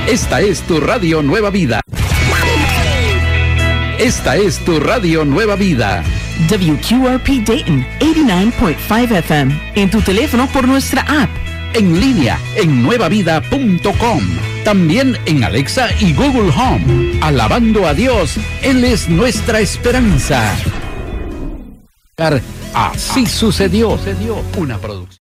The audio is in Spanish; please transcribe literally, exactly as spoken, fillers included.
Esta es tu radio Nueva Vida. Esta es tu radio Nueva Vida. W Q R P Dayton, ochenta y nueve punto cinco F M. En tu teléfono por nuestra app. En línea en nueva vida punto com. También en Alexa y Google Home. Alabando a Dios, Él es nuestra esperanza. Así sucedió. Una producción.